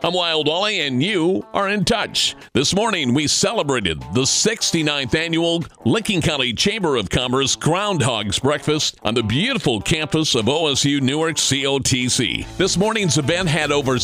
I'm Wild Ollie, and you are in touch. This morning, we celebrated the 69th annual Licking County Chamber of Commerce Groundhogs Breakfast on the beautiful campus of OSU Newark COTC. This morning's event had over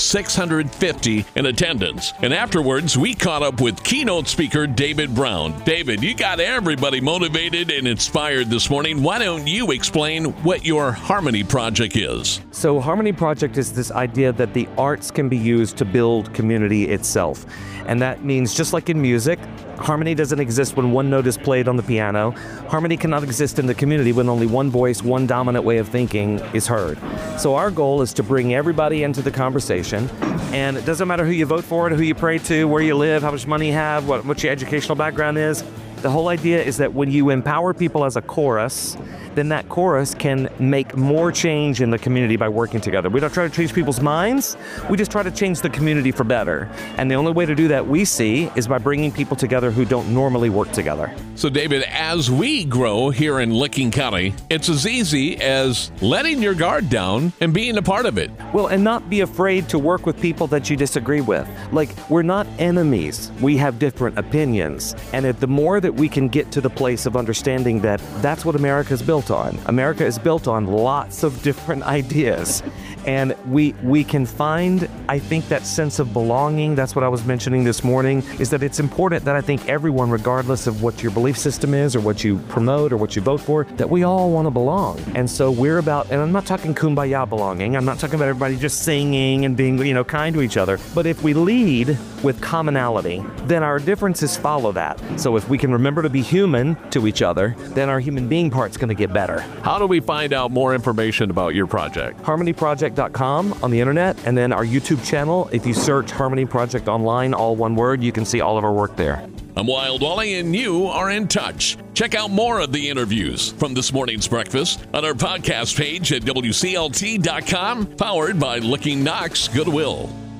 650 in attendance, and afterwards, we caught up with keynote speaker David Brown. David, you got everybody motivated and inspired this morning. Why don't you explain what your Harmony Project is? So Harmony Project is this idea that the arts can be used to build community itself. And that means, just like in music, harmony doesn't exist when one note is played on the piano. Harmony cannot exist in the community when only one voice, one dominant way of thinking is heard. So our goal is to bring everybody into the conversation. And it doesn't matter who you vote for, who you pray to, where you live, how much money you have, what your educational background is. The whole idea is that when you empower people as a chorus, then that chorus can make more change in the community by working together. We don't try to change people's minds, we just try to change the community for better. And the only way to do that, we see, is by bringing people together who don't normally work together. So David, as we grow here in Licking County, it's as easy as letting your guard down and being a part of it. Well, and not be afraid to work with people that you disagree with. Like, we're not enemies. We have different opinions. And the more that we can get to the place of understanding that that's what America is built on. America is built on lots of different ideas. And we can find, I think, that sense of belonging. That's what I was mentioning this morning, is that it's important that I think everyone, regardless of what your belief system is or what you promote or what you vote for, that we all want to belong. And so we're about, and I'm not talking kumbaya belonging, I'm not talking about everybody just singing and being, kind to each other. But if we lead with commonality, then our differences follow that. So if we can remember to be human to each other, then our human being part's going to get better. How do we find out more information about your project? HarmonyProject.com on the internet, and then our YouTube channel. If you search Harmony Project online, all one word, you can see all of our work there. I'm Wild Ollie, and you are in touch. Check out more of the interviews from this morning's breakfast on our podcast page at WCLT.com, powered by Licking Knox Goodwill.